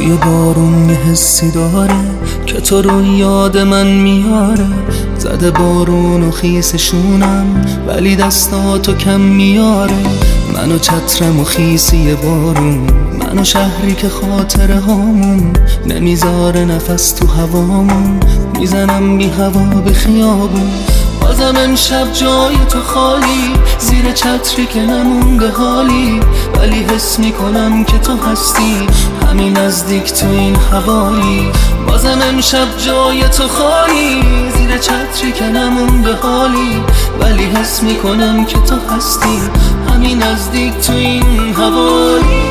بوی بارون یه حسی داره که تو رو یاد من میاره. زده بارون و خیسشونم ولی دستاتو کم میاره. منو چترم و خیسی بارون، منو شهری که خاطره هامون نمیذاره نفس تو هوامون. میزنم بی هوا به خیابون، بازم امشب جای تو خالی. زیر چتری که نمونده حالی، ولی حس میکنم که تو هستی همین نزدیک تو این حوالی. بازم امشب جای تو خالی، زیر چتری که نمونده حالی، ولی حس میکنم که تو هستی همین نزدیک تو این حوالی.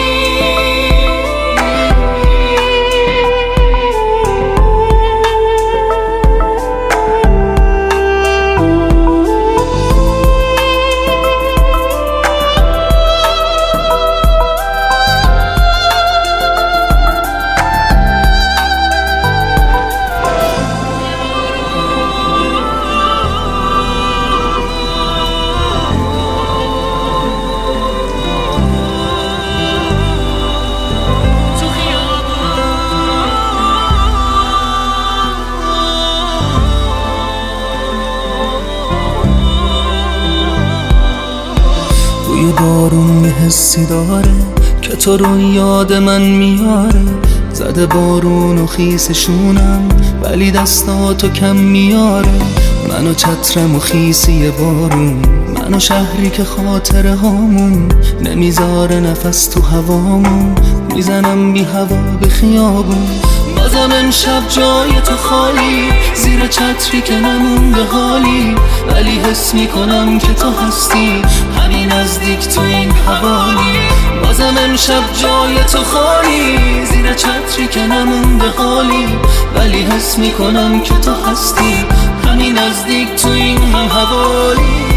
بوی بارون یه حسی داره که تو رو یاد من میاره. زده بارون و خیسشونم ولی دستاتو کم میاره. منو چترم و خیسی بارون، منو شهری که خاطره هامون نمیذاره نفس تو هوامون. میزنم بی هوا به خیابون، بازم امشب جای تو خالی. زیر چتری که نمونده حالی، ولی حس میکنم که تو هستی همین نزدیک تو این حوالی. بازم امشب جای تو خالی، زیر چتری که نمونده حالی، ولی حس میکنم که تو هستی همین نزدیک تو این حوالی.